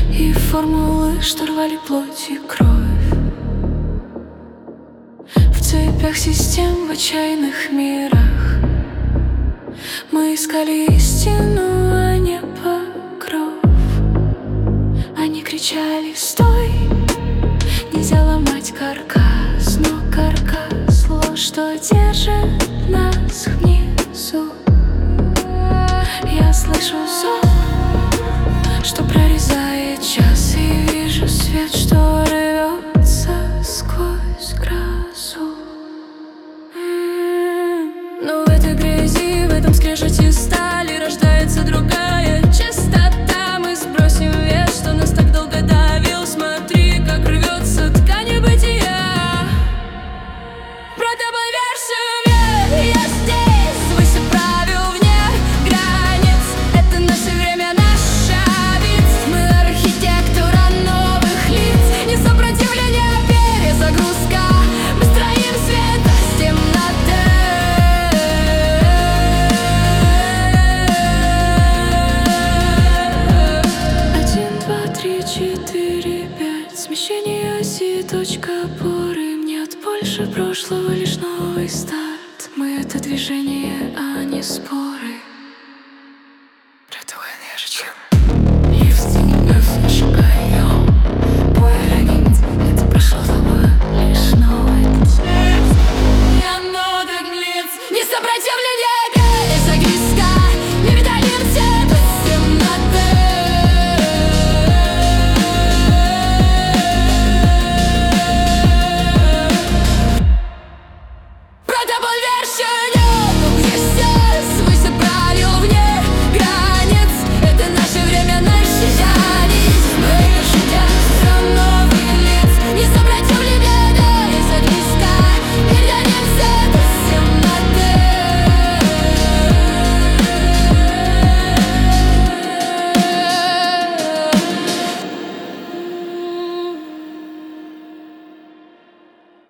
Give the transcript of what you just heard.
и формулы, что рвали плоть и кровь. В цепях систем, в отчаянных мирах мы искали истину, а не покров. Они кричали: стой, нельзя ломать каркас. Но каркас — ложь, что держит нас внизу. Я слышу зов, что прорезает час, и вижу свет, что рвется сквозь грозу. Но в этой грязи, в этом скрежете стали рождается другая чистота. Мы сбросим вес, что нас так долго давил. Смотри, как рвется ткань бытия. Про тобой версию мир. Я здесь, выше правил, вне границ. Это наше время, наша ведь. Мы архитектура новых лиц. Не сопротивление, а перезагрузка. Мы строим свет из темноты. 1, 2, 3, 4, 5. Смещение оси, точка опоры. Нет больше прошлого, лишь новый старт. Мы — это движение.